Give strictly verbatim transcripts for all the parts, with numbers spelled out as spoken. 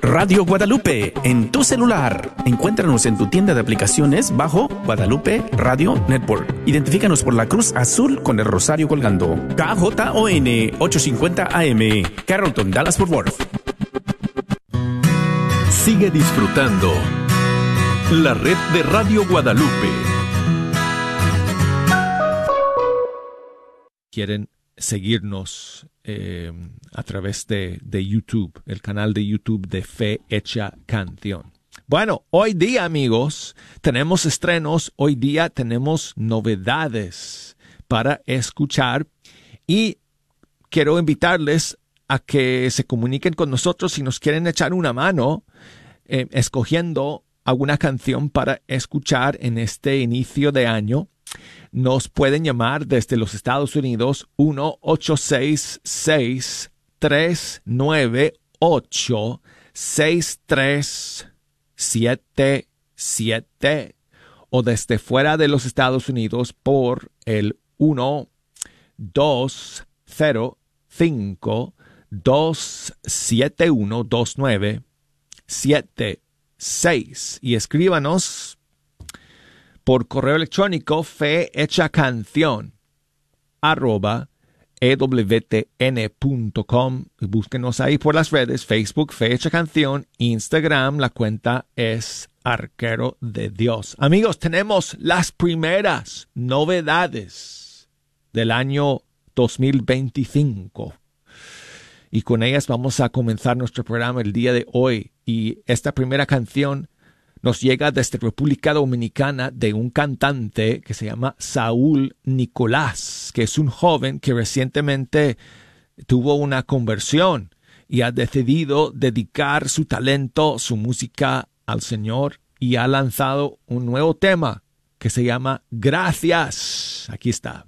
Radio Guadalupe en tu celular. Encuéntranos en tu tienda de aplicaciones bajo Guadalupe Radio Network. Identifícanos por la cruz azul con el rosario colgando. K J O N ochocientos cincuenta A M, Carrollton, Dallas Fort Worth. Sigue disfrutando la red de Radio Guadalupe. Quieren seguirnos eh, a través de, de YouTube, el canal de YouTube de Fe Hecha Canción. Bueno, hoy día, amigos, tenemos estrenos, hoy día tenemos novedades para escuchar y quiero invitarles a que se comuniquen con nosotros si nos quieren echar una mano eh, escogiendo alguna canción para escuchar en este inicio de año. Nos pueden llamar desde los Estados Unidos uno ocho seis seis, tres nueve ocho, seis tres siete siete o desde fuera de los Estados Unidos por el uno dos cero cinco, dos siete uno, dos nueve siete seis y escríbanos por correo electrónico fehechacanción arroba e w t n punto com. Búsquenos ahí por las redes, Facebook, Fe Hecha Canción, Instagram, la cuenta es Arquero de Dios. Amigos, tenemos las primeras novedades del año dos mil veinticinco. Y con ellas vamos a comenzar nuestro programa el día de hoy. Y esta primera canción nos llega desde República Dominicana de un cantante que se llama Saúl Nicolás, que es un joven que recientemente tuvo una conversión y ha decidido dedicar su talento, su música al Señor y ha lanzado un nuevo tema que se llama Gracias. Aquí está.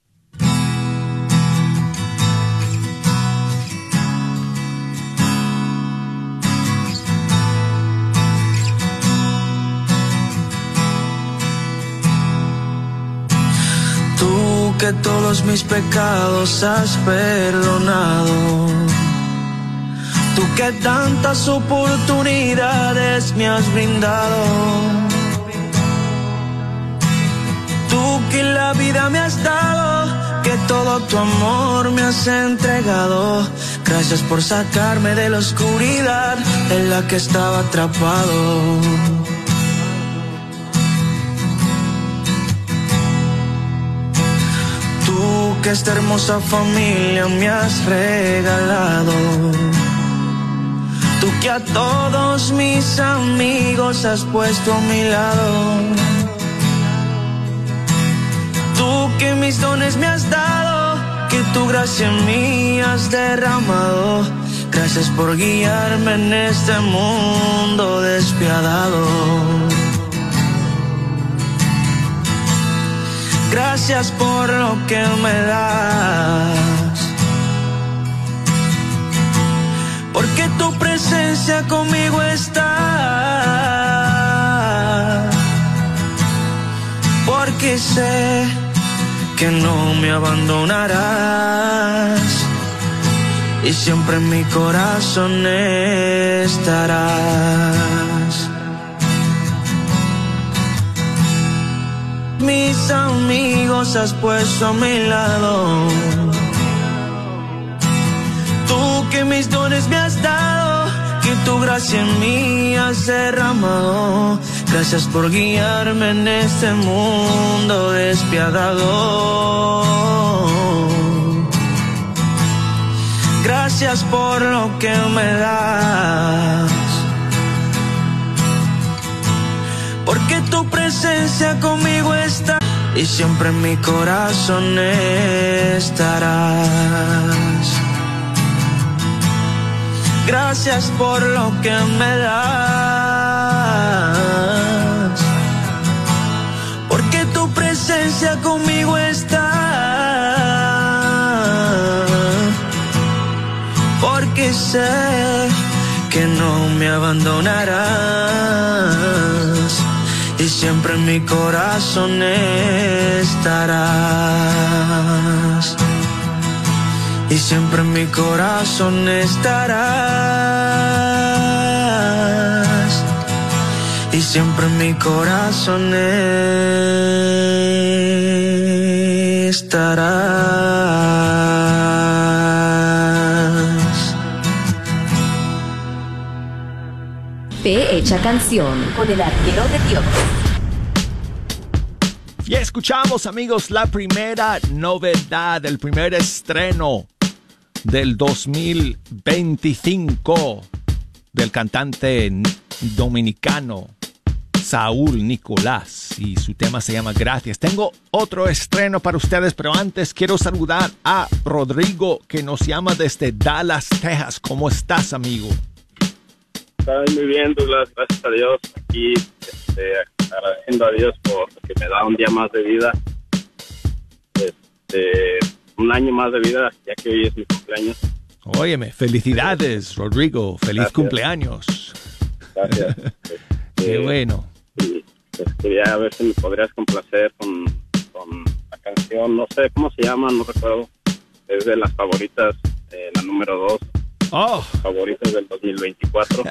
Tú que todos mis pecados has perdonado, tú que tantas oportunidades me has brindado, tú que la vida me has dado, que todo tu amor me has entregado. Gracias por sacarme de la oscuridad en la que estaba atrapado. Tú que esta hermosa familia me has regalado, tú que a todos mis amigos has puesto a mi lado, tú que mis dones me has dado, que tu gracia en mí has derramado. Gracias por guiarme en este mundo despiadado. Gracias por lo que me das, porque tu presencia conmigo está, porque sé que no me abandonarás y siempre en mi corazón estarás. Mis amigos has puesto a mi lado, tú que mis dones me has dado, que tu gracia en mí has derramado. Gracias por guiarme en este mundo despiadado. Gracias por lo que me das, porque tu presencia conmigo está y siempre en mi corazón estarás. Gracias por lo que me das, porque tu presencia conmigo está, porque sé que no me abandonarás y siempre en mi corazón estarás, y siempre en mi corazón estarás. siempre en mi corazón estarás. Fe Hecha Canción con el arquero de Dios. Y escuchamos, amigos, la primera novedad, el primer estreno del dos mil veinticinco del cantante dominicano Saúl Nicolás, y su tema se llama Gracias. Tengo otro estreno para ustedes, pero antes quiero saludar a Rodrigo, que nos llama desde Dallas, Texas. ¿Cómo estás, amigo? Estoy muy bien, Douglas, gracias a Dios. Aquí este, agradeciendo a Dios por que me da un día más de vida, este, un año más de vida, ya que hoy es mi cumpleaños. Óyeme, felicidades, Rodrigo, feliz gracias. Cumpleaños. Gracias. Este, Qué bueno. Y, pues, quería ver si me podrías complacer con, con la canción, no sé cómo se llama, no recuerdo, es de las favoritas, eh, la número dos. Oh. Favoritos del dos mil veinticuatro.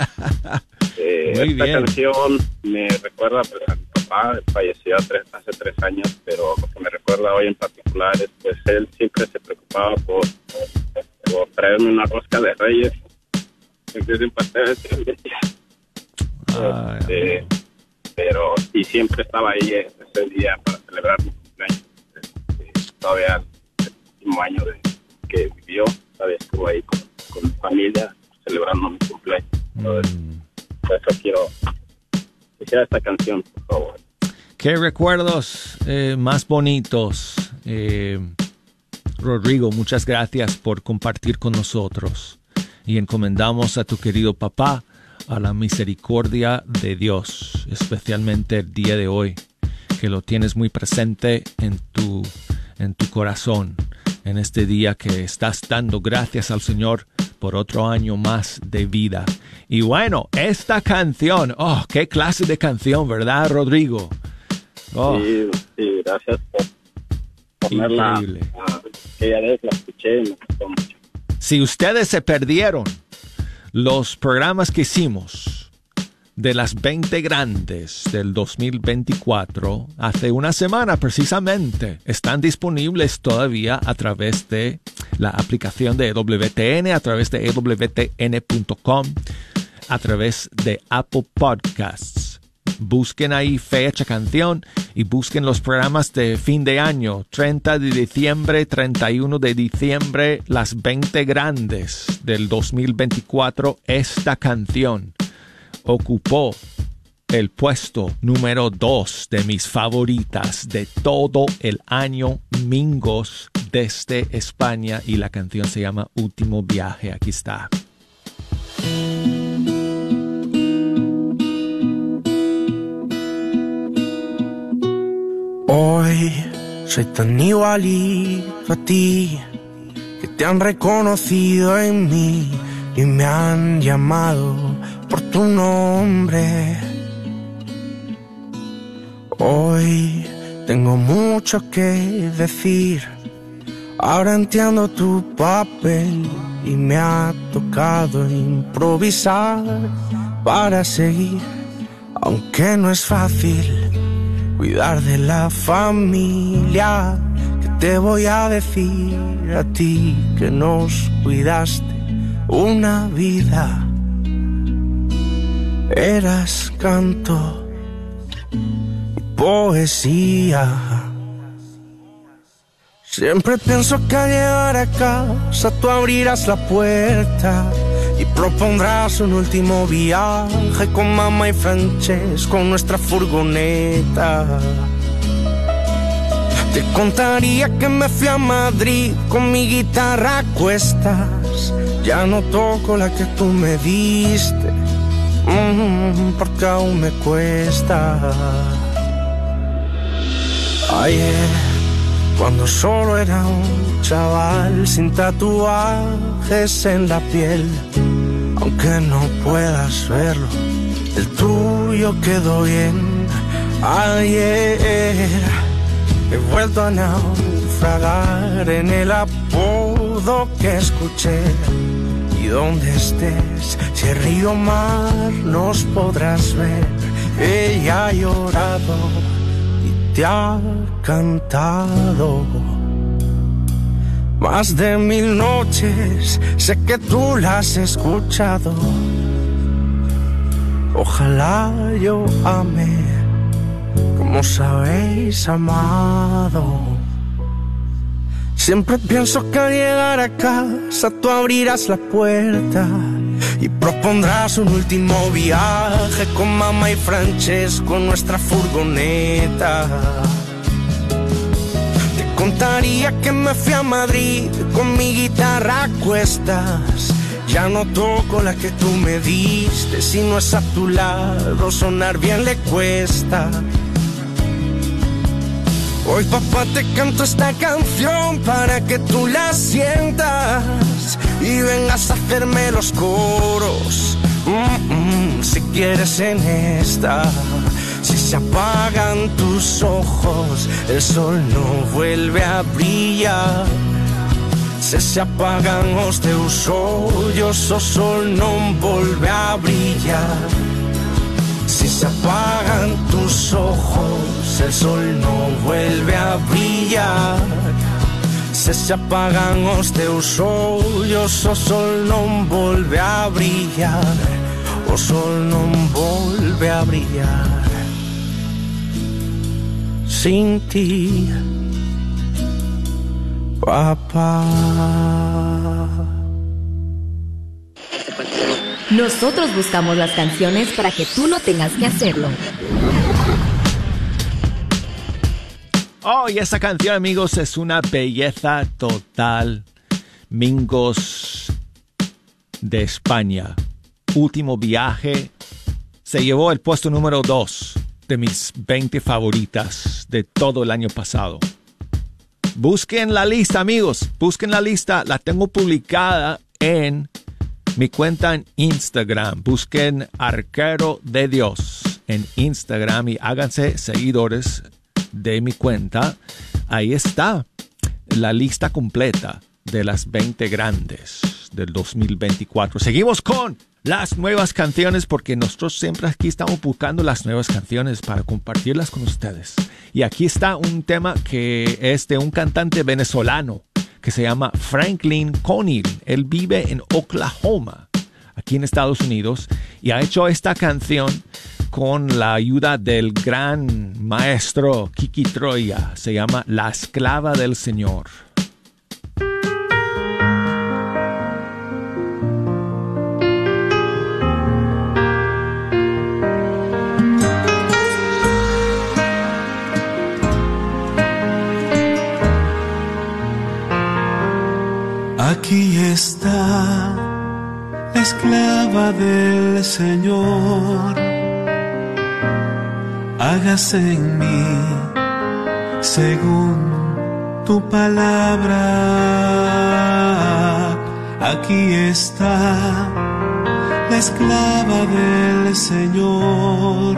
eh, Muy esta bien. canción me recuerda pues, a mi papá, falleció tres, hace tres años, pero lo que me recuerda hoy en particular es pues él siempre se preocupaba por, por traerme una rosca de Reyes, siempre es un pastel de tres días. Ah, este, pero y siempre estaba ahí ese día para celebrar mi cumpleaños. Este, todavía el último año de, que vivió, todavía estuvo ahí con con mi familia celebrando mi cumpleaños. Entonces, mm. por eso quiero que sea esta canción, por favor. Qué recuerdos eh, más bonitos. Eh, Rodrigo, muchas gracias por compartir con nosotros. Y encomendamos a tu querido papá a la misericordia de Dios, especialmente el día de hoy, que lo tienes muy presente en tu, en tu corazón. En este día que estás dando gracias al Señor por otro año más de vida. Y bueno, esta canción, oh, qué clase de canción, ¿verdad, Rodrigo? Oh. Sí, sí, gracias por ponerla. Increíble. Aquella vez la escuché y me gustó mucho. Si ustedes se perdieron los programas que hicimos de las veinte grandes del dos mil veinticuatro, hace una semana precisamente, están disponibles todavía a través de la aplicación de E W T N, a través de E W T N punto com, a través de Apple Podcasts. Busquen ahí Fe Hecha Canción y busquen los programas de fin de año, treinta de diciembre, treinta y uno de diciembre, las veinte grandes del dos mil veinticuatro. Esta canción ocupó el puesto número dos de mis favoritas de todo el año, Mingos, desde España, y la canción se llama Último Viaje. Aquí está. Hoy soy tan igualito a ti, que te han reconocido en mí y me han llamado por tu nombre. Hoy tengo mucho que decir, ahora entiendo tu papel y me ha tocado improvisar para seguir, aunque no es fácil cuidar de la familia. Que te voy a decir a ti que nos cuidaste una vida. Eras canto y poesía. Siempre pienso que al llegar a casa tú abrirás la puerta y propondrás un último viaje con mamá y Francesco con nuestra furgoneta. Te contaría que me fui a Madrid con mi guitarra a cuestas. Ya no toco la que tú me diste, mm, porque aún me cuesta. Ayer, cuando solo era un chaval sin tatuajes en la piel, aunque no puedas verlo, el tuyo quedó bien. Ayer he vuelto a naufragar en el apodo que escuché. Y donde estés, si río o mar, nos podrás ver ella ha llorado y te ha cantado. Más de mil noches, sé que tú la has escuchado. Ojalá yo ame como os habéis amado. Siempre pienso que al llegar a casa tú abrirás la puerta y propondrás un último viaje con mamá y Francesco en nuestra furgoneta. Te contaría que me fui a Madrid con mi guitarra a cuestas. Ya no toco la que tú me diste, si no es a tu lado sonar bien le cuesta. Hoy papá te canto esta canción para que tú la sientas y vengas a hacerme los coros, mm-mm, si quieres en esta. Si se apagan tus ojos, el sol no vuelve a brillar. Se se apagan os teus ollos, o sol non volve a brillar. Si se apagan tus ojos, el sol no vuelve a brillar. Se se apagan os teus ollos, o sol non volve a brillar. O sol non volve a brillar. Sin ti, papá. Nosotros buscamos las canciones para que tú no tengas que hacerlo. Oh, y esta canción, amigos, es una belleza total. Mingos de España. Último viaje. Se llevó el puesto número dos de mis veinte favoritas de todo el año pasado. Busquen la lista, amigos. Busquen la lista. La tengo publicada en mi cuenta en Instagram. Busquen Arquero de Dios en Instagram y háganse seguidores de mi cuenta. Ahí está la lista completa de las veinte grandes del dos mil veinticuatro. Seguimos con las nuevas canciones porque nosotros siempre aquí estamos buscando las nuevas canciones para compartirlas con ustedes. Y aquí está un tema que es de un cantante venezolano que se llama Franklin Conil. Él vive en Oklahoma, aquí en Estados Unidos, y ha hecho esta canción con la ayuda del gran maestro Kiki Troya. Se llama La Esclava del Señor. Aquí está la esclava del Señor, hágase en mí según tu palabra. Aquí está la esclava del Señor,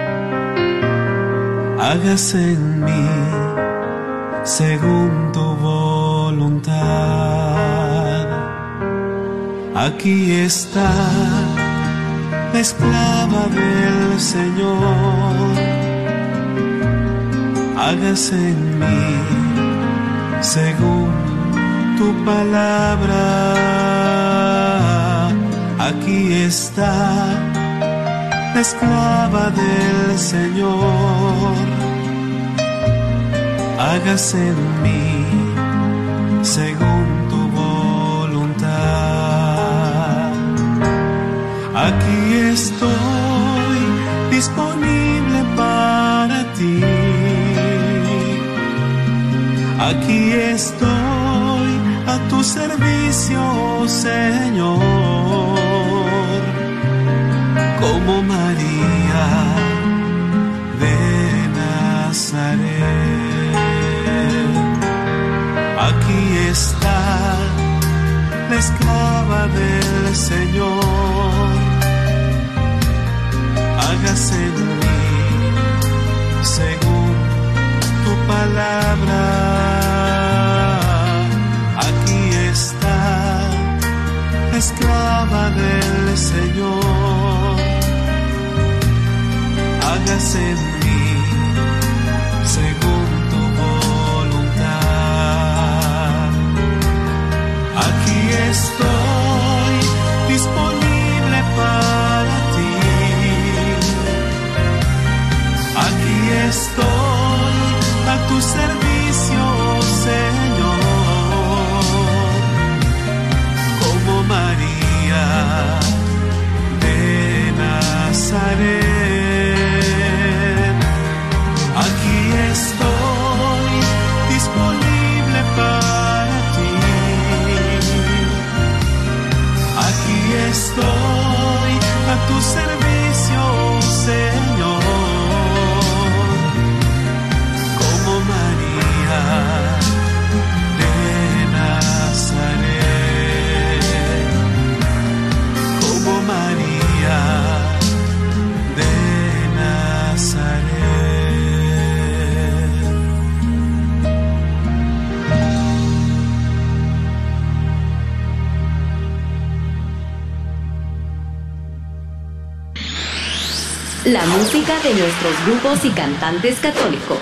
hágase en mí según tu voluntad. Aquí está la esclava del Señor, hágase en mí según tu palabra. Aquí está la esclava del Señor, hágase en mí según tu voluntad. Aquí estoy disponible para ti. Aquí estoy a tu servicio, Señor. Como María de Nazaret. Aquí está la esclava del Señor, hágase en mí según tu palabra. Aquí está la esclava del Señor, haz en mí según tu voluntad. Aquí estoy disponible para ti. Aquí estoy a tu servicio, Señor, como María de Nazaret. Aquí estoy disponible para ti. Aquí estoy a tu servicio, Señor, como María de Nazaret, como María de Nazaret. La música de nuestros grupos y cantantes católicos.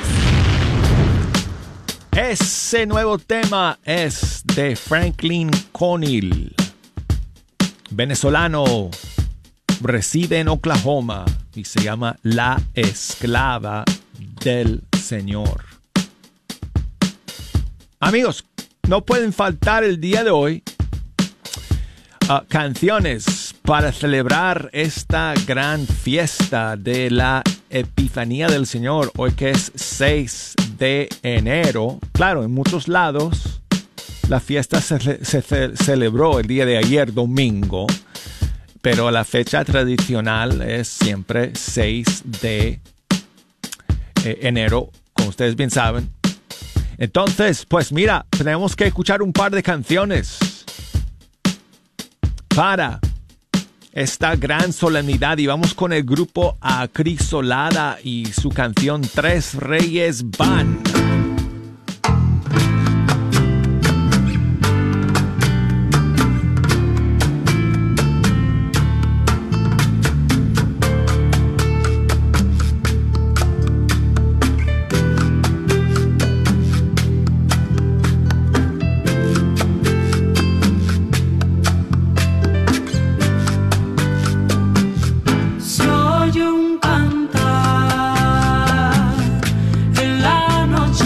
Ese nuevo tema es de Franklin Conil, venezolano, reside en Oklahoma y se llama La Esclava del Señor. Amigos, no pueden faltar el día de hoy uh, canciones para celebrar esta gran fiesta de la Epifanía del Señor, hoy que es seis de enero. Claro, en muchos lados la fiesta se, se, se celebró el día de ayer, domingo, pero la fecha tradicional es siempre seis de enero, como ustedes bien saben. Entonces, pues mira, tenemos que escuchar un par de canciones para esta gran solemnidad y vamos con el grupo Acrisolada y su canción Tres Reyes Van. Soy un cantar en la noche.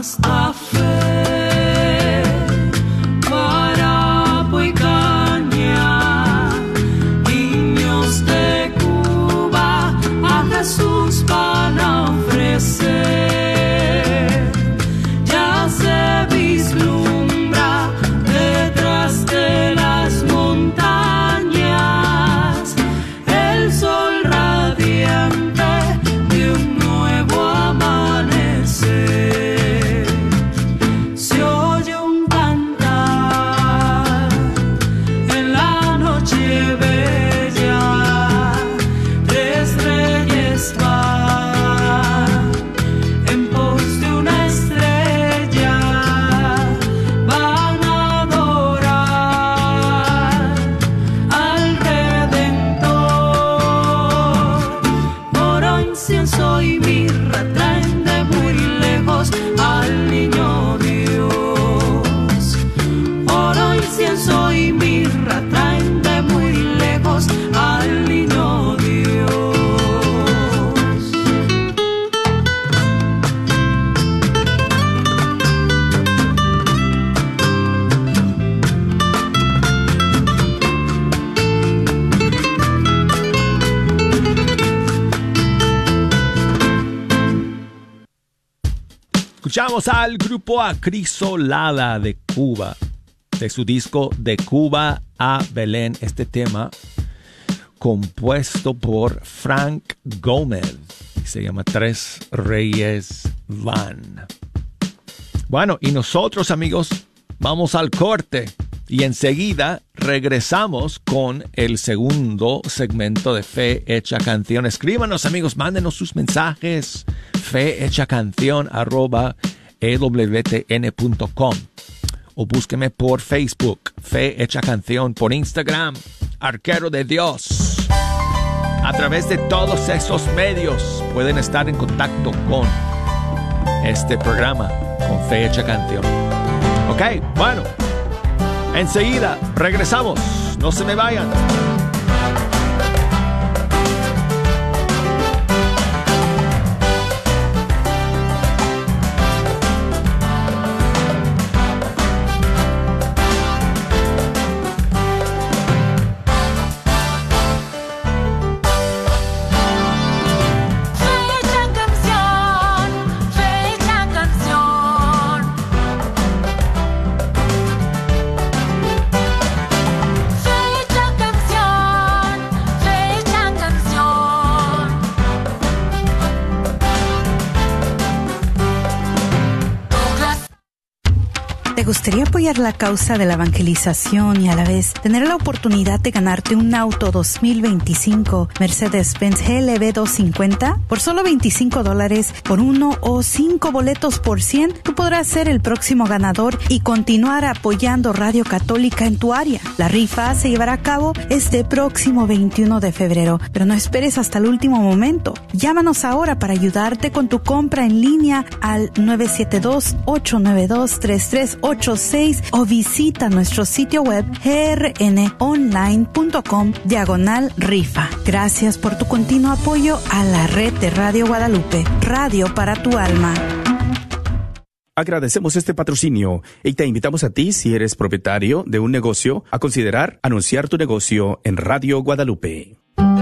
hasta fe para Puicaña, niños de Cuba a Jesús van a ofrecer. Ya se vislumbra detrás de las montañas el sol radiante de un nuevo amanecer. Se oye un cantar en la noche bella, tres reyes van en pos de una estrella, van a adorar al Redentor. Oro, incienso y mirra traen de muy lejos al niño Dios. Oro, incienso y mirra traen de muy lejos al niño Dios. Escuchamos al grupo Acrisolada de Cuba, de su disco De Cuba a Belén, este tema compuesto por Frank Gómez, se llama Tres Reyes Van. Bueno, y nosotros, amigos, vamos al corte y enseguida regresamos con el segundo segmento de Fe Hecha Canción. Escríbanos, amigos, mándenos sus mensajes, fehechacanción arroba e w t n punto com, o búsqueme por Facebook, Fe Hecha Canción, por Instagram, Arquero de Dios. A través de todos esos medios pueden estar en contacto con este programa, con Fe Hecha Canción. Ok, bueno, enseguida regresamos, no se me vayan. ¿Te gustaría apoyar la causa de la evangelización y a la vez tener la oportunidad de ganarte un auto dos mil veinticinco Mercedes-Benz G L B doscientos cincuenta? Por solo veinticinco dólares por uno o cinco boletos por cien, tú podrás ser el próximo ganador y continuar apoyando Radio Católica en tu área. La rifa se llevará a cabo este próximo veintiuno de febrero, pero no esperes hasta el último momento. Llámanos ahora para ayudarte con tu compra en línea al nueve siete dos, ocho nueve dos, tres tres ocho seis o visita nuestro sitio web grnonline.com diagonal rifa. Gracias por tu continuo apoyo a la red de Radio Guadalupe, radio para tu alma. Agradecemos este patrocinio y te invitamos a ti, si eres propietario de un negocio, a considerar anunciar tu negocio en Radio Guadalupe.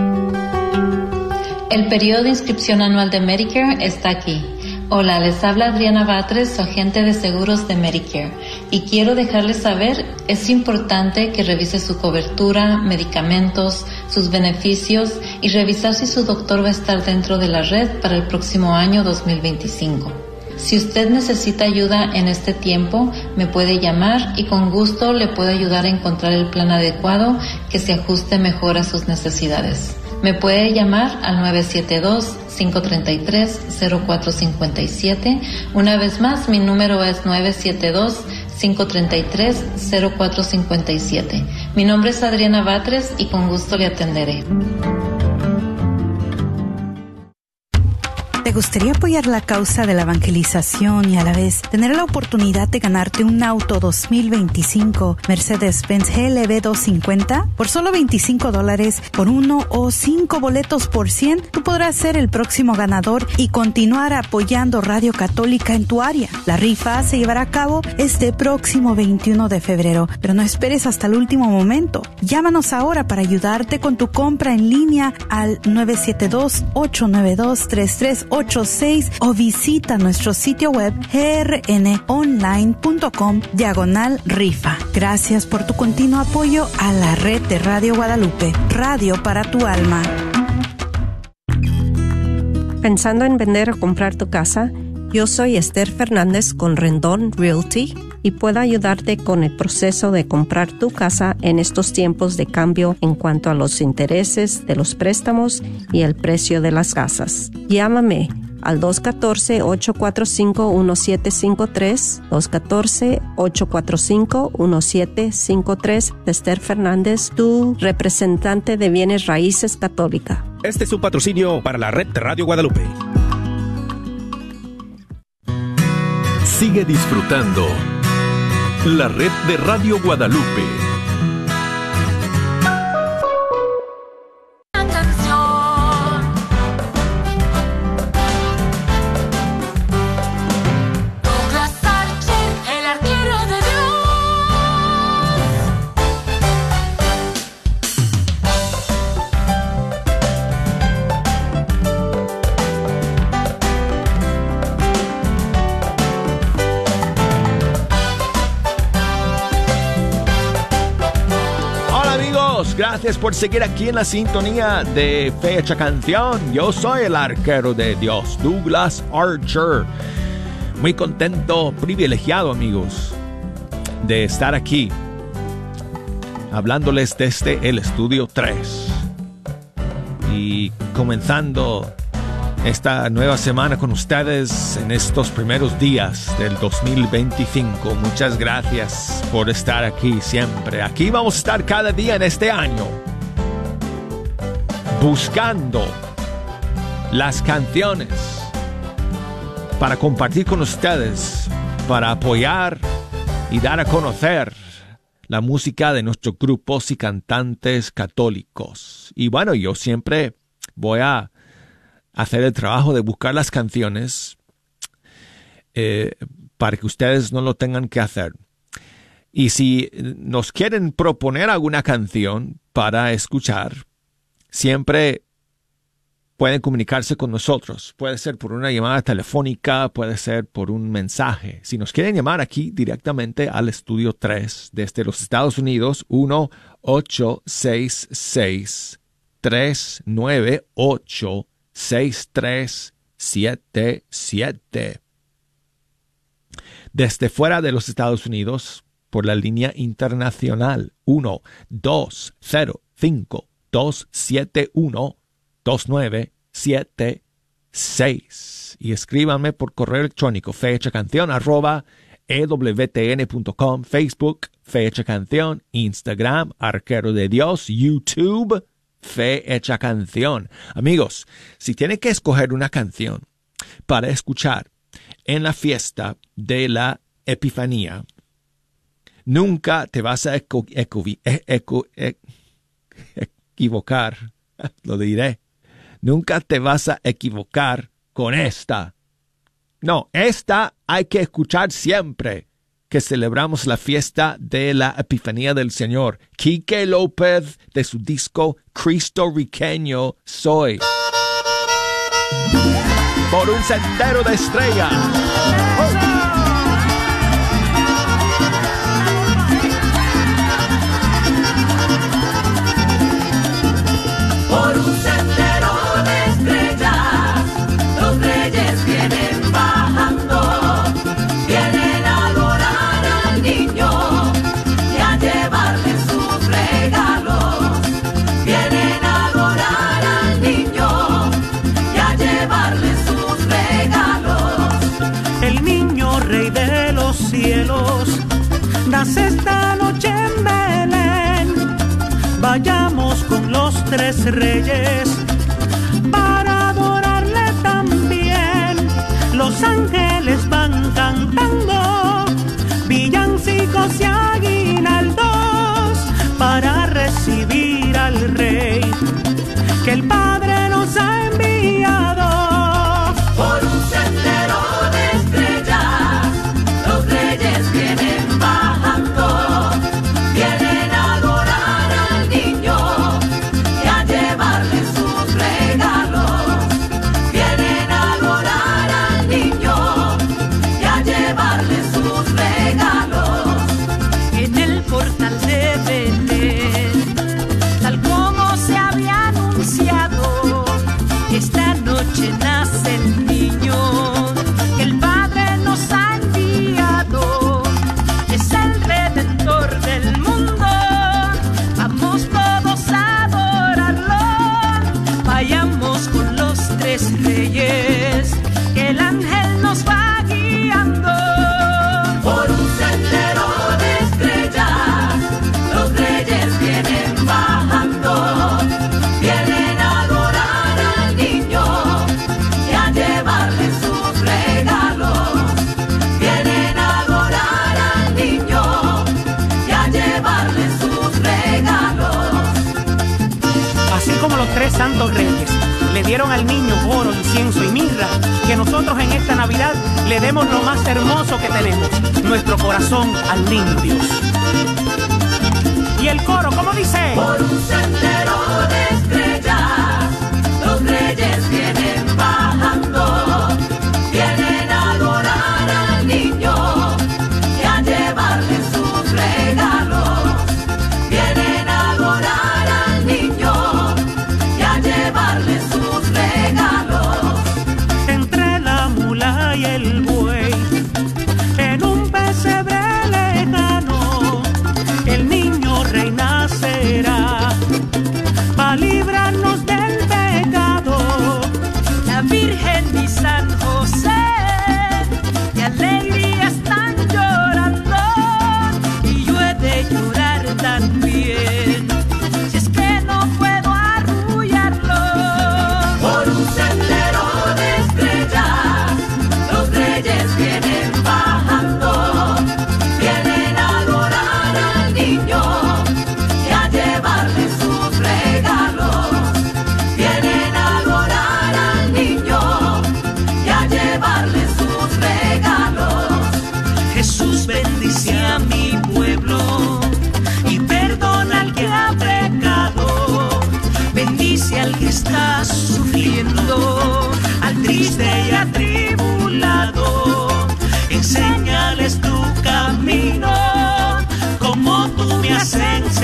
El periodo de inscripción anual de Medicare está aquí. Hola, les habla Adriana Batres, su agente de seguros de Medicare, y quiero dejarles saber, es importante que revise su cobertura, medicamentos, sus beneficios y revisar si su doctor va a estar dentro de la red para el próximo año dos mil veinticinco. Si usted necesita ayuda en este tiempo, me puede llamar y con gusto le puedo ayudar a encontrar el plan adecuado que se ajuste mejor a sus necesidades. Me puede llamar al nueve siete dos, cinco tres tres, cero cuatro cinco siete. Una vez más, mi número es nueve siete dos, cinco tres tres, cero cuatro cinco siete. Mi nombre es Adriana Batres y con gusto le atenderé. ¿Te gustaría apoyar la causa de la evangelización y a la vez tener la oportunidad de ganarte un auto dos mil veinticinco Mercedes-Benz G L B doscientos cincuenta? Por solo veinticinco dólares por uno o cinco boletos por cien, tú podrás ser el próximo ganador y continuar apoyando Radio Católica en tu área. La rifa se llevará a cabo este próximo veintiuno de febrero, pero no esperes hasta el último momento. Llámanos ahora para ayudarte con tu compra en línea al nueve siete dos, ocho nueve dos, tres tres ocho seis o visita nuestro sitio web grnonline.com diagonal rifa. Gracias por tu continuo apoyo a la red de Radio Guadalupe, radio para tu alma. ¿Pensando en vender o comprar tu casa? Yo soy Esther Fernández con Rendón Realty y puedo ayudarte con el proceso de comprar tu casa en estos tiempos de cambio en cuanto a los intereses de los préstamos y el precio de las casas. Llámame al dos uno cuatro, ocho cuatro cinco, uno siete cinco tres, dos uno cuatro, ocho cuatro cinco, uno siete cinco tres. Esther Fernández, tu representante de bienes raíces católica. Este es un patrocinio para la red de Radio Guadalupe. Sigue disfrutando la red de Radio Guadalupe. Gracias por seguir aquí en la sintonía de Fecha Canción. Yo soy el arquero de Dios, Douglas Archer. Muy contento, privilegiado, amigos, de estar aquí hablándoles desde el estudio tres y comenzando esta nueva semana con ustedes en estos primeros días del dos mil veinticinco. Muchas gracias por estar aquí siempre. Aquí vamos a estar cada día en este año buscando las canciones para compartir con ustedes, para apoyar y dar a conocer la música de nuestros grupos y cantantes católicos. Y bueno, yo siempre voy a hacer el trabajo de buscar las canciones eh, para que ustedes no lo tengan que hacer. Y si nos quieren proponer alguna canción para escuchar, siempre pueden comunicarse con nosotros. Puede ser por una llamada telefónica, puede ser por un mensaje. Si nos quieren llamar aquí directamente al estudio tres desde los Estados Unidos, uno ocho seis seis, tres nueve ocho, seis tres siete siete. Desde fuera de los Estados Unidos, por la línea internacional uno dos cero cinco, dos siete uno, dos nueve siete seis. Y escríbanme por correo electrónico fechacanción arroba e w t n punto com, Facebook Fecha Canción, Instagram Arquero de Dios, YouTube Fe Hecha Canción. Amigos, si tienen que escoger una canción para escuchar en la fiesta de la Epifanía, nunca te vas a eco, eco, eco, eco, equivocar, lo diré, nunca te vas a equivocar con esta. No, esta hay que escuchar siempre que celebramos la fiesta de la Epifanía del Señor. Quique López, de su disco Cristo Riqueño Soy. Por un sendero de estrellas. ¡Oh! Por un sendero de estrellas, los reyes vienen bajando, vienen a adorar al niño y a llevarle sus regalos. Vienen a adorar al niño y a llevarle sus regalos. El niño rey de los cielos nace esta noche en Belén. Vayamos con los tres reyes para adorarle también. los ángeles van cantando villancicos y aguinaldos para recibir al Rey que el Padre nos ha enviado. Por un sendero de estrellas, los reyes vienen bajando, vienen a adorar al niño y a llevarle sus regalos. Vienen a adorar al niño y a llevarle sus regalos. En el portal de Belén, tal como se había anunciado, esta noche nace el niño que el Padre nos ha enviado. Es el Redentor del mundo, vamos todos a adorarlo. Vayamos con los tres reyes, que el ángel nos va guiando. Por un sendero de estrellas, los reyes vienen bajando, vienen a adorar al niño y a llevarle sus regalos. Vienen a adorar al niño y a llevarle sus regalos. Así como los tres santos reyes le dieron al niño oro, incienso y mirra, que nosotros en esta Navidad le demos lo más hermoso que tenemos, nuestro corazón al niño Dios. Y el coro, ¿cómo dice? Por un sendero de estrellas, los reyes vienen bajando, vienen a adorar al niño y a llevarle sus regalos. Vienen a adorar al niño y a llevarle sus regalos. Entre la mula y el buey, en un pesebre lejano, el niño rey nacerá, pa' librarnos del pecado. La Virgen y San José de alegría están llorando, y yo he de llorar también, si es que no puedo arrullarlo. Por un sendero de estrellas, los reyes vienen bajando, vienen a adorar al niño y a llevarle sus regalos. Vienen a adorar al niño y a llevarle sus regalos. Jesús bendice a mi pueblo y perdona al que ha pecado. Bendice al que está sufriendo, al triste y atribulado. Enséñales tu camino, como tú me has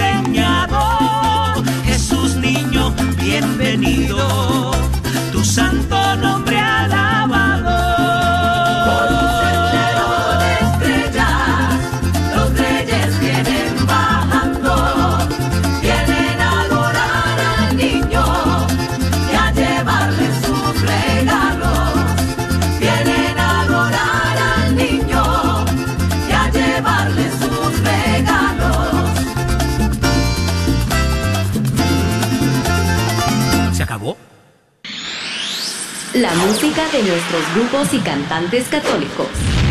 enseñado. Jesús niño, bienvenido, tu santo nombre alabado. Por un sendero de estrellas, los reyes vienen bajando, vienen a adorar al niño y a llevarle sus regalos. Vienen a adorar al niño y a llevarle sus regalos. ¿Se acabó? La música de nuestros grupos y cantantes católicos.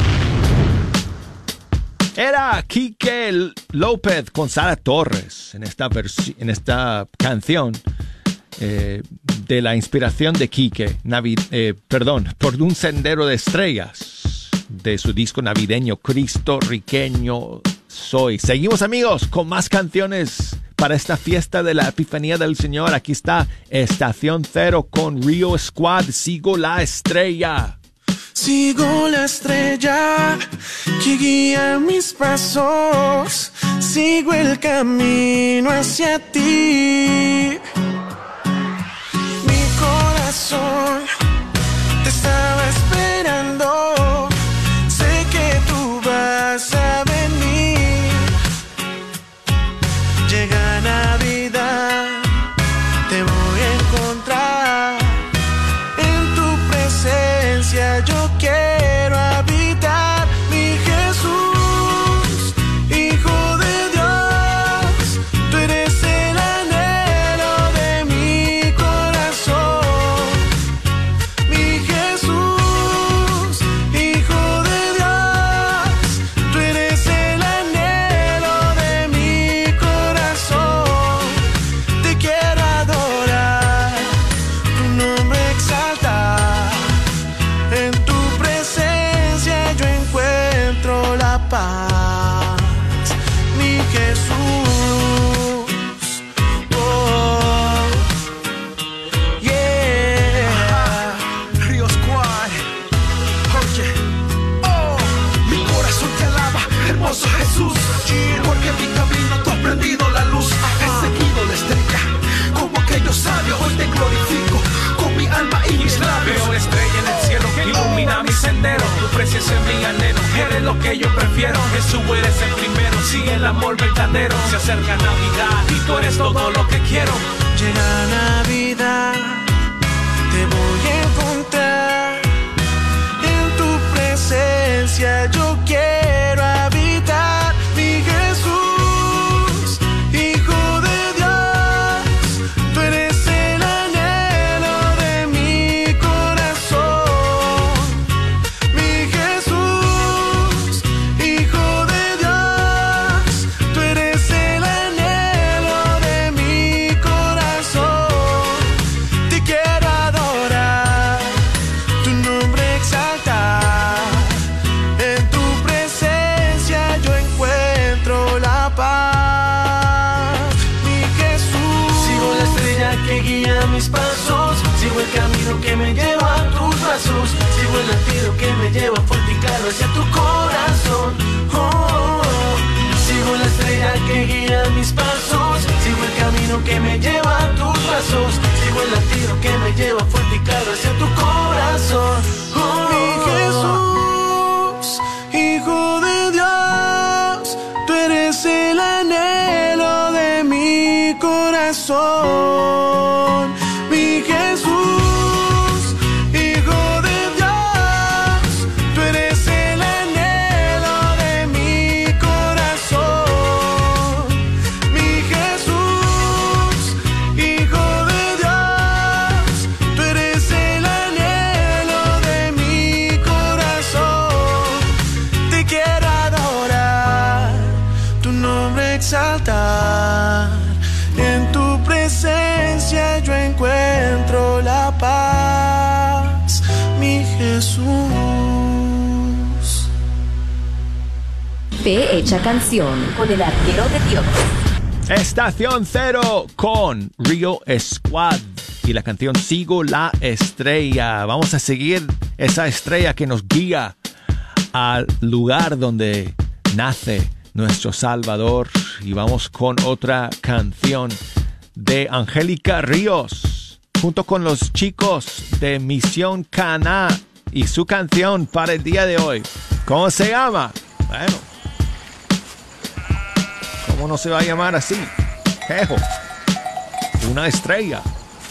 Era Quique López con Sara Torres en esta, versi- en esta canción eh, de la inspiración de Quique, Navi- eh, perdón, por un sendero de estrellas, de su disco navideño Cristo Riqueño Soy. Seguimos, amigos, con más canciones para esta fiesta de la Epifanía del Señor. Aquí está Estación Cero con Rio Squad, Sigo la Estrella. Sigo la estrella que guía mis pasos, sigo el camino hacia ti. Mi corazón te estaba esperando, sé que tú vas a venir. Llega Navidad, te voy a encontrar en tu presencia. Yo quiero habitar, mi Jesús, Hijo de Dios. Tú eres el anhelo de mi corazón, mi Jesús, paz, mi Jesús. Oh, yeah. Río Squad. Oye, oh, mi corazón te alaba, hermoso Jesús, porque en mi camino tú has prendido la luz. He seguido la estrella, como aquellos sabios, hoy te glorifico con mi alma y mis labios. Veo la estrella en el cielo que ilumina mi sendero. Tu presencia es mi anhelo, eres lo que yo prefiero. Jesús, eres el primero, sigue el amor verdadero. Se acerca Navidad y tú eres todo lo que quiero. Llega Navidad, te voy a encontrar. En tu presencia yo quiero habitar, mi Jesús, Hijo de Dios. Tú eres el anhelo de mi corazón, mi Jesús, Hijo de Dios. Tú eres el anhelo de mi corazón. Te quiero adorar, tu nombre exaltar. En tu presencia yo encuentro la paz, mi Jesús. Sigo la estrella que guía mis pasos, sigo el camino que me lleva a tus brazos, sigo el latido que me lleva fortificado hacia tu corazón. Oh, oh, oh. Sigo la estrella que guía mis pasos, sigo el camino que me lleva a tus brazos, sigo el latido que me lleva fortificado hacia tu corazón. Oh, mi Jesús, Hijo de Dios, tú eres el anhelo de mi corazón, mi Jesús, Hijo de Dios, tú eres el anhelo de mi corazón, mi Jesús, Hijo de Dios, tú eres el anhelo de mi corazón. Te quiero adorar, tu nombre exaltar. En tu presencia yo encuentro la paz, mi Jesús. Fe Hecha Canción con el arquero de Dios. Estación Cero con Río Squad y la canción Sigo la Estrella. Vamos a seguir esa estrella que nos guía al lugar donde nace nuestro Salvador, y vamos con otra canción de Angélica Ríos junto con los chicos de Misión Caná y su canción para el día de hoy. ¿Cómo se llama? Bueno, ¿cómo no se va a llamar así? Jejo, una estrella.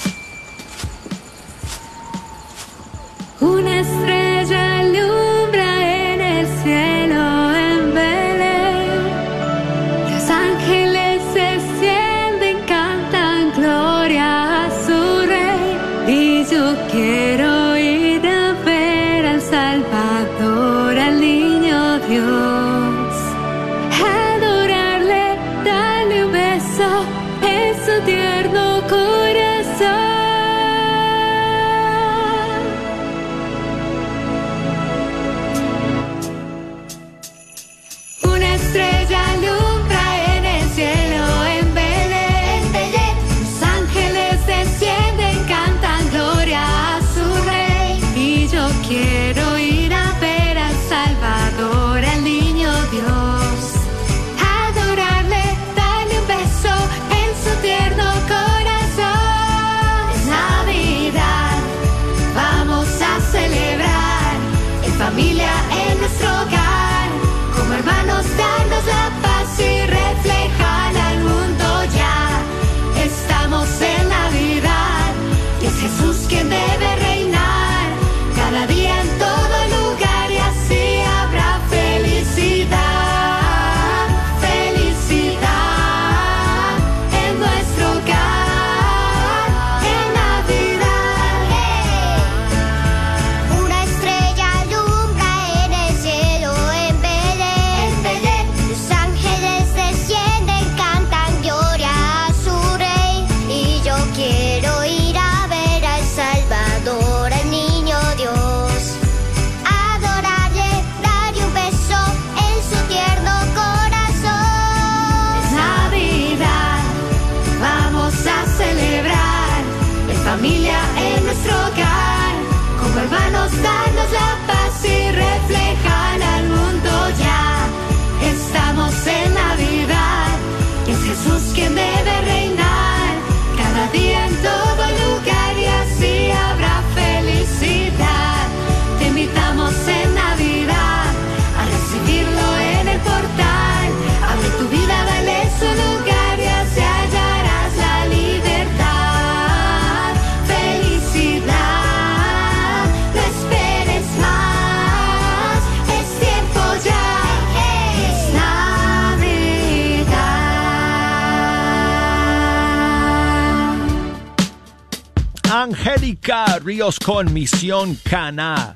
Una estrella alumbra en el cielo en Belén. Los ángeles descienden, cantan gloria a su rey. Y yo quiero ir a ver al Salvador, al niño Dios. Adorarle, darle un beso en su tierno corazón. Estrella alumbra en el cielo en Belén, Belén. Los ángeles descienden, cantan gloria a su rey. Y yo quiero ir a ver al Salvador, al niño Angélica Ríos con Misión Caná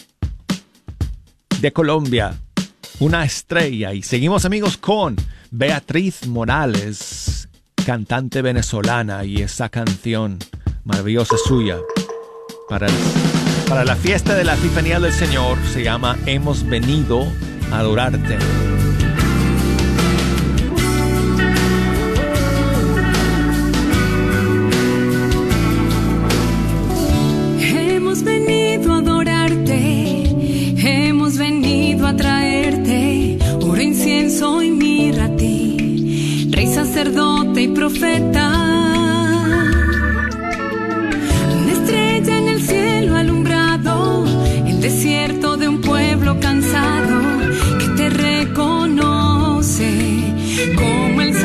de Colombia, una estrella. Y seguimos, amigos, con Beatriz Morales, cantante venezolana, y esa canción maravillosa suya para, para la fiesta de la Epifanía del Señor se llama Hemos venido a adorarte. Hemos venido a adorarte, hemos venido a traerte oro, incienso y mirra a ti, rey, sacerdote y profeta. Una estrella en el cielo alumbrado, el desierto de un pueblo cansado que te reconoce como el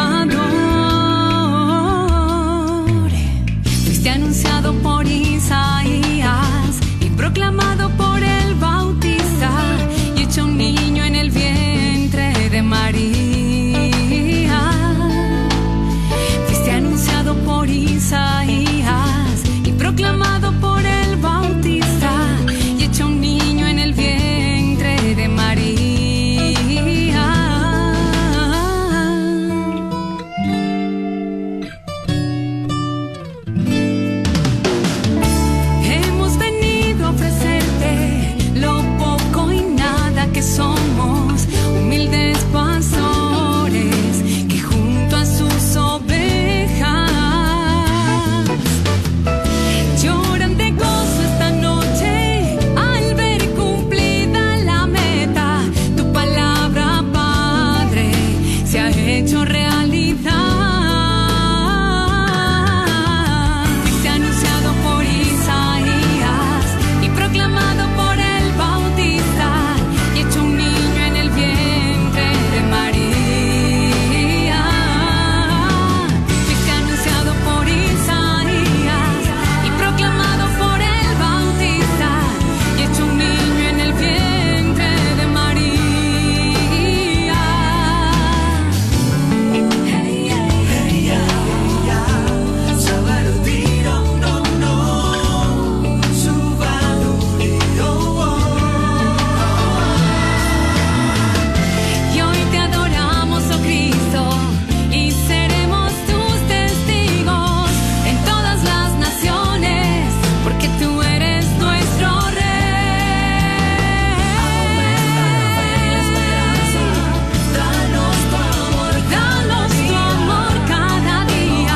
Salvador. Fuiste anunciado por Isaías y proclamado por el Bautista y hecho un niño en el vientre de María. Fuiste anunciado por Isaías y proclamado por el Bautista y hecho un niño en el vientre de María. Hemos venido a ofrecerte lo poco y nada que somos, humildes pastores que junto a sus ovejas lloran de gozo esta noche al ver cumplida la meta. Tu palabra, Padre, se ha hecho realidad. Fuiste anunciado por Isaías y proclamado por el Bautista y hecho un niño en el vientre de María. Fuiste anunciado por Isaías y proclamado por el Bautista y hecho un niño en el vientre de María. Y hoy te adoramos, oh Cristo, y seremos tus testigos en todas las naciones, porque tú eres nuestro Rey. Danos tu amor, danos tu amor cada día,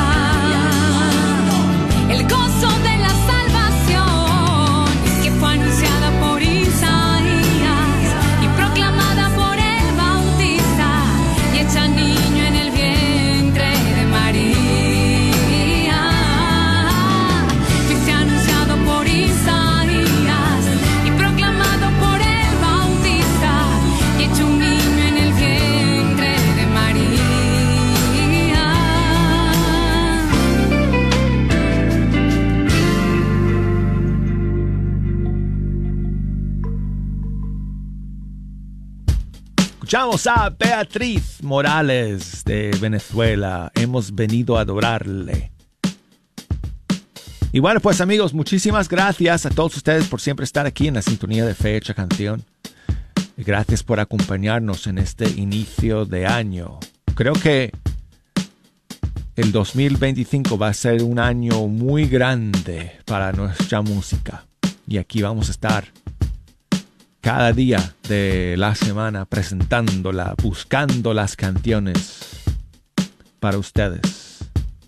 el gozo de la salvación que fue anunciada por Isaías y proclamada por el Bautista y hecha niño en el vientre de María. Fuiste anunciado por Isaías y proclamado por el Bautista y hecho un niño en el vientre de María. Escuchamos a Beatriz Morales de Venezuela. Hemos venido a adorarle. Y bueno, pues amigos, muchísimas gracias a todos ustedes por siempre estar aquí en la sintonía de Fe Hecha Canción. Y gracias por acompañarnos en este inicio de año. Creo que el dos mil veinticinco va a ser un año muy grande para nuestra música. Y aquí vamos a estar cada día de la semana presentándola, buscando las canciones para ustedes.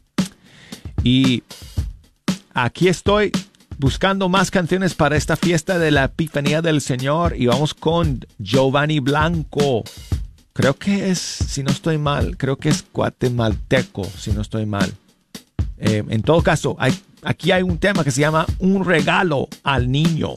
Y aquí estoy buscando más canciones para esta fiesta de la Epifanía del Señor y vamos con Giovanni Blanco. Creo que es, si no estoy mal, creo que es guatemalteco, si no estoy mal. Eh, en todo caso, hay, aquí hay un tema que se llama Un regalo al niño.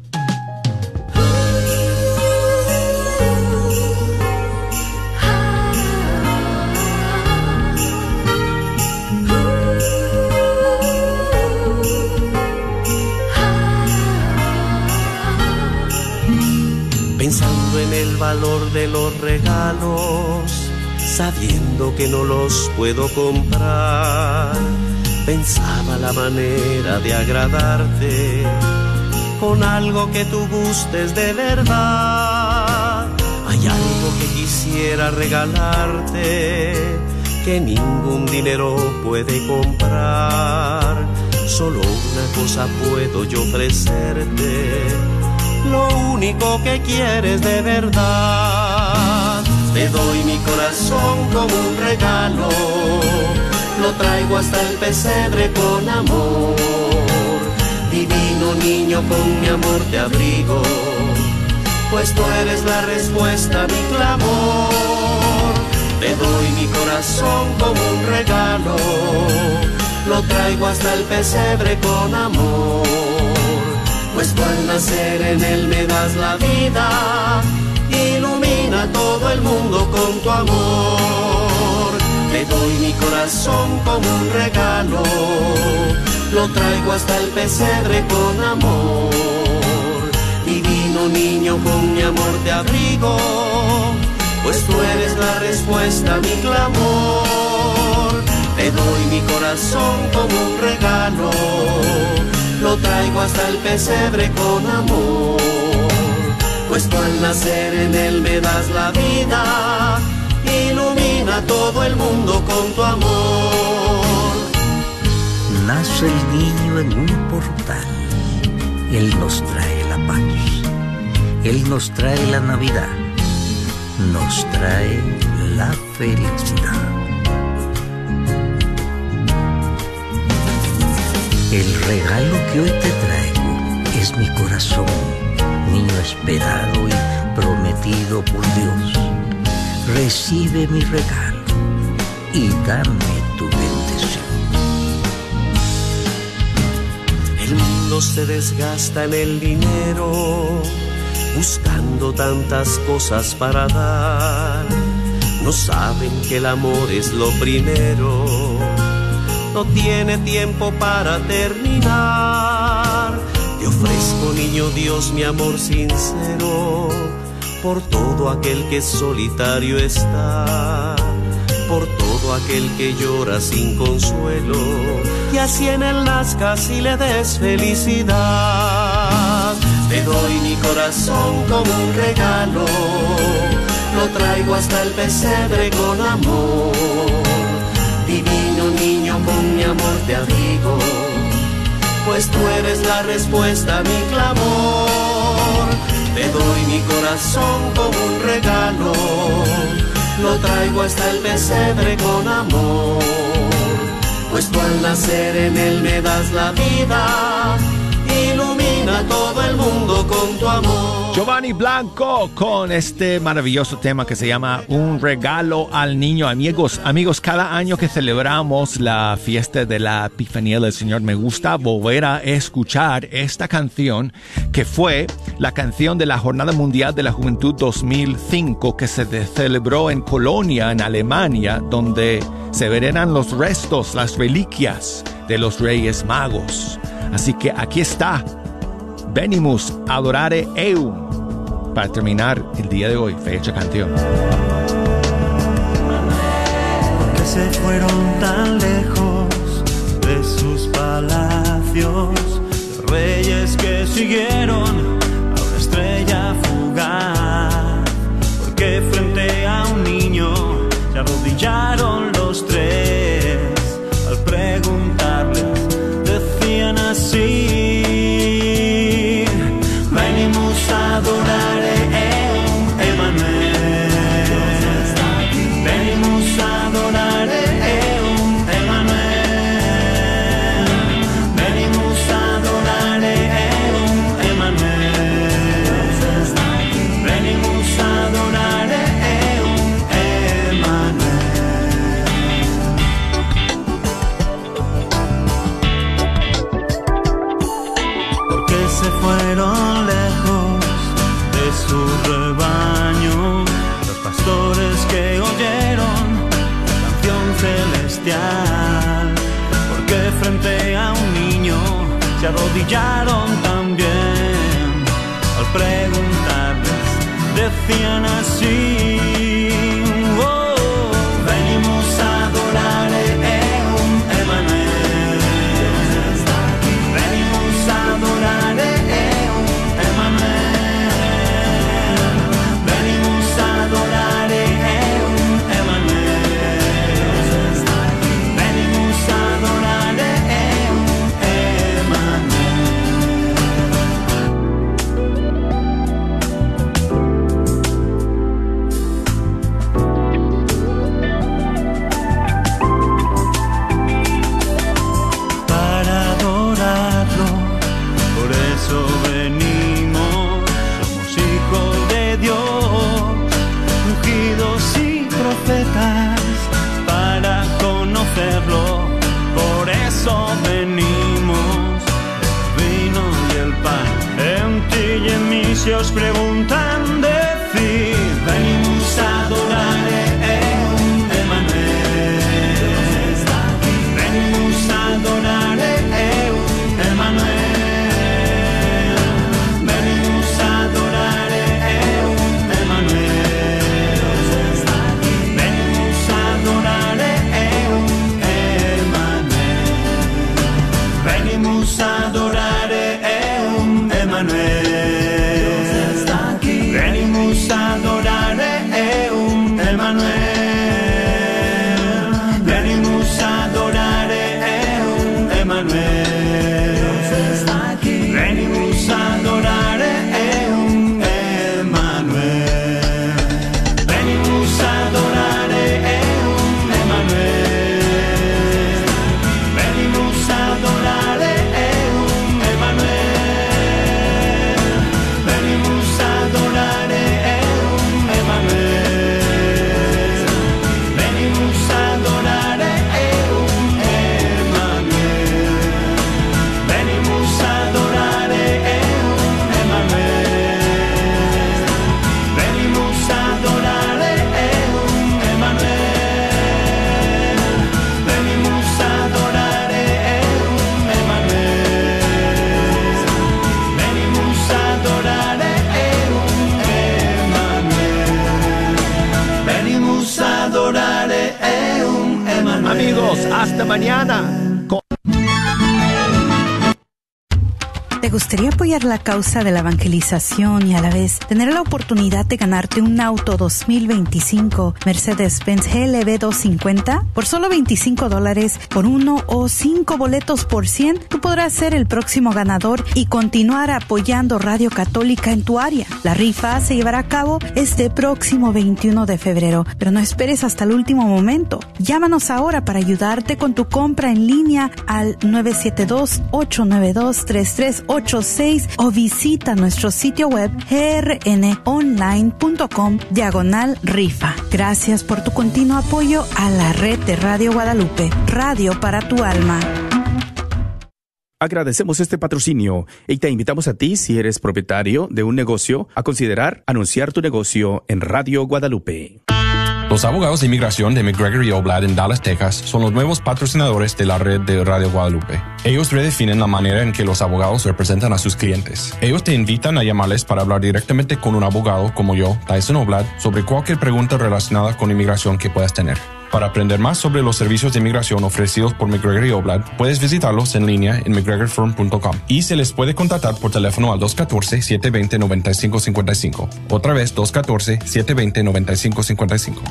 Pensando en el valor de los regalos, sabiendo que no los puedo comprar, pensaba la manera de agradarte con algo que tú gustes de verdad. Hay algo que quisiera regalarte que ningún dinero puede comprar. Solo una cosa puedo yo ofrecerte, lo único que quieres de verdad. Te doy mi corazón como un regalo, lo traigo hasta el pesebre con amor. Divino niño, con mi amor te abrigo, pues tú eres la respuesta a mi clamor. Te doy mi corazón como un regalo, lo traigo hasta el pesebre con amor, pues tú al nacer en él me das la vida, ilumina todo el mundo con tu amor. Te doy mi corazón como un regalo, lo traigo hasta el pesebre con amor. Divino niño, con mi amor te abrigo, pues tú eres la respuesta a mi clamor. Te doy mi corazón como un regalo, lo traigo hasta el pesebre con amor, pues tú al nacer en él me das la vida, ilumina todo el mundo con tu amor. Nace el niño en un portal, él nos trae la paz, él nos trae la Navidad, nos trae la felicidad. El regalo que hoy te traigo es mi corazón, niño esperado y prometido por Dios. Recibe mi regalo y dame tu bendición. El mundo se desgasta en el dinero, buscando tantas cosas para dar. No saben que el amor es lo primero, no tiene tiempo para terminar. Te ofrezco, niño Dios, mi amor sincero, por todo aquel que solitario está, por todo aquel que llora sin consuelo, y así en él nazcas y le des felicidad. Te doy mi corazón como un regalo, lo traigo hasta el pesebre con amor. Divino niño, con mi amor te abrigo, pues tú eres la respuesta a mi clamor. Te doy mi corazón como un regalo, lo traigo hasta el pesebre con amor, pues tú al nacer en él me das la vida, ilumina todo el mundo con tu amor. Giovanni Blanco con este maravilloso tema que se llama Un regalo al niño. Amigos, amigos, cada año que celebramos la fiesta de la Epifanía del Señor, me gusta volver a escuchar esta canción, que fue la canción de la Jornada Mundial de la Juventud dos mil cinco, que se celebró en Colonia, en Alemania, donde se veneran los restos, las reliquias de los Reyes Magos. Así que aquí está, Venimus adorare eum, para terminar el día de hoy, fecha canción. Que se fueron tan lejos de sus palacios, los reyes que siguieron a una estrella fugaz, porque frente a un niño se arrodillaron los tres, al preguntarles decían así: venimos a adorare eum Emanuel, venimos a adorare eum Emanuel, venimos a adorare eum Emanuel, venimos a adorare eum Emanuel. Porque se fueron lejos de su rebaño los pastores que oyeron la canción celestial, porque frente a un niño se arrodillaron también, al preguntarles decían así: oh, venimos a adorare eum Emanuel, si os preguntan, decid, venimos a adorar Eum Emanuel. Venimos a adorar Eum Emanuel. Venimos a adorar Eum Emanuel. Venimos a adorar Eum Emanuel. Venimos a adorar Eum Emanuel. Venimos a adorar Eum Emanuel. Venimos a adorar Eum Emanuel. Venimos a adorar Eum Emanuel. Venimos a adorar Eum Emanuel. Venimos a adorar Eum Emanuel. Venimos a adorar Eum Emanuel. Venimos a adorar Eum Emanuel. Venimos a adorar Eum Emanuel. Venimos a adorar Eum Emanuel. Venimos a adorar Eum Emanuel. Venimos a adorar Eum Emanuel. Venimos a adorar Eum Emanuel. Amigos, hasta mañana. ¿Te gustaría apoyar la causa de la evangelización y a la vez tener la oportunidad de ganarte un auto dos mil veinticinco Mercedes-Benz G L B doscientos cincuenta? Por solo veinticinco dólares por uno o cinco boletos por cien, tú podrás ser el próximo ganador y continuar apoyando Radio Católica en tu área. La rifa se llevará a cabo este próximo veintiuno de febrero, pero no esperes hasta el último momento. Llámanos ahora para ayudarte con tu compra en línea al nueve siete dos, ocho nueve dos, tres tres ocho seis o visita nuestro sitio web grnonline.com diagonal rifa. Gracias por tu continuo apoyo a la red de Radio Guadalupe, radio para tu alma. Agradecemos este patrocinio y te invitamos a ti, si eres propietario de un negocio, a considerar anunciar tu negocio en Radio Guadalupe. Los abogados de inmigración de McGregor y Oblad en Dallas, Texas, son los nuevos patrocinadores de la red de Radio Guadalupe. Ellos redefinen la manera en que los abogados representan a sus clientes. Ellos te invitan a llamarles para hablar directamente con un abogado como yo, Tyson Oblad, sobre cualquier pregunta relacionada con inmigración que puedas tener. Para aprender más sobre los servicios de inmigración ofrecidos por McGregor y Oblad, puedes visitarlos en línea en mcgregor firm punto com y se les puede contactar por teléfono al dos uno cuatro, siete dos cero, nueve cinco cinco cinco. Otra vez, dos uno cuatro, siete dos cero, nueve cinco cinco cinco.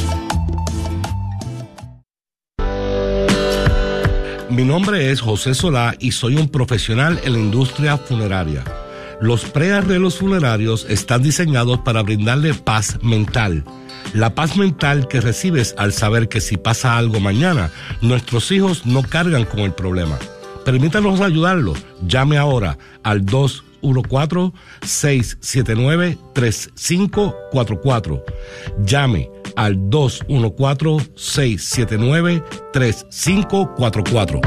Mi nombre es José Solá y soy un profesional en la industria funeraria. Los prearreglos funerarios están diseñados para brindarle paz mental. La paz mental que recibes al saber que si pasa algo mañana, nuestros hijos no cargan con el problema. Permítanos ayudarlo. Llame ahora al dos uno cuatro, seis siete nueve, tres cinco cuatro cuatro. Llame al dos uno cuatro, seis siete nueve, tres cinco cuatro cuatro.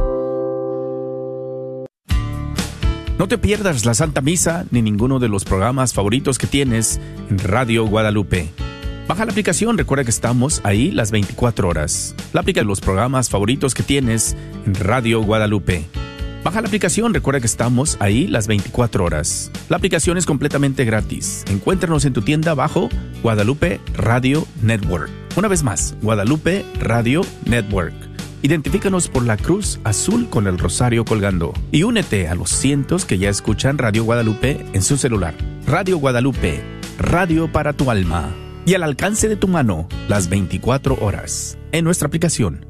No te pierdas la Santa Misa ni ninguno de los programas favoritos que tienes en Radio Guadalupe. Baja la aplicación, recuerda que estamos ahí las veinticuatro horas. La aplica los programas favoritos que tienes en Radio Guadalupe. Baja la aplicación, recuerda que estamos ahí las veinticuatro horas. La aplicación es completamente gratis. Encuéntranos en tu tienda bajo Guadalupe Radio Network. Una vez más, Guadalupe Radio Network. Identifícanos por la cruz azul con el rosario colgando. Y únete a los cientos que ya escuchan Radio Guadalupe en su celular. Radio Guadalupe, radio para tu alma. Y al alcance de tu mano, las veinticuatro horas. En nuestra aplicación.